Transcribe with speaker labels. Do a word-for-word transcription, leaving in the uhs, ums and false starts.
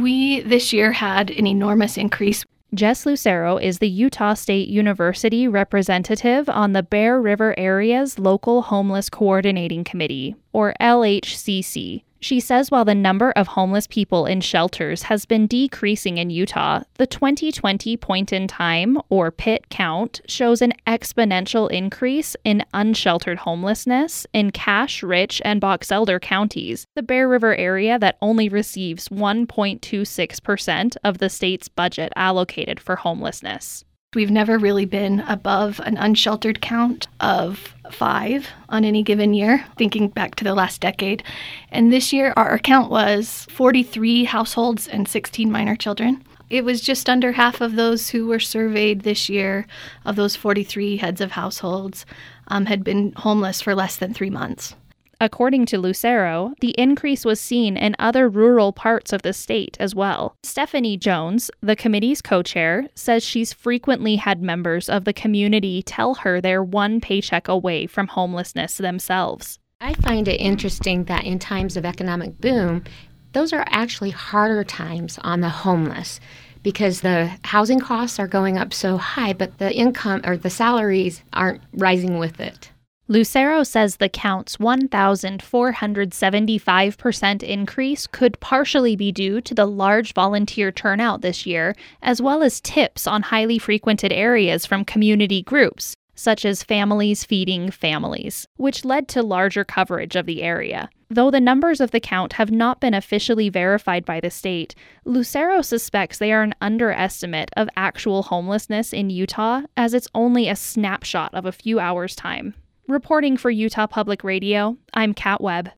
Speaker 1: We, this year, had an enormous increase.
Speaker 2: Jess Lucero is the Utah State University representative on the Bear River Area's Local Homeless Coordinating Committee, or L H C C. She says while the number of homeless people in shelters has been decreasing in Utah, the twenty twenty point in time, or P I T count, shows an exponential increase in unsheltered homelessness in Cache, Rich, and Box Elder counties, the Bear River area that only receives one point two six percent of the state's budget allocated for homelessness.
Speaker 1: We've never really been above an unsheltered count of five on any given year, thinking back to the last decade. And this year, our count was forty-three households and sixteen minor children. It was just under half of those who were surveyed this year, of those forty-three heads of households, um, had been homeless for less than three months.
Speaker 2: According to Lucero, the increase was seen in other rural parts of the state as well. Stephanie Jones, the committee's co-chair, says she's frequently had members of the community tell her they're one paycheck away from homelessness themselves.
Speaker 3: I find it interesting that in times of economic boom, those are actually harder times on the homeless because the housing costs are going up so high, but the income or the salaries aren't rising with it.
Speaker 2: Lucero says the count's one thousand four hundred seventy-five percent increase could partially be due to the large volunteer turnout this year, as well as tips on highly frequented areas from community groups, such as Families Feeding Families, which led to larger coverage of the area. Though the numbers of the count have not been officially verified by the state, Lucero suspects they are an underestimate of actual homelessness in Utah, as it's only a snapshot of a few hours' time. Reporting for Utah Public Radio, I'm Kat Webb.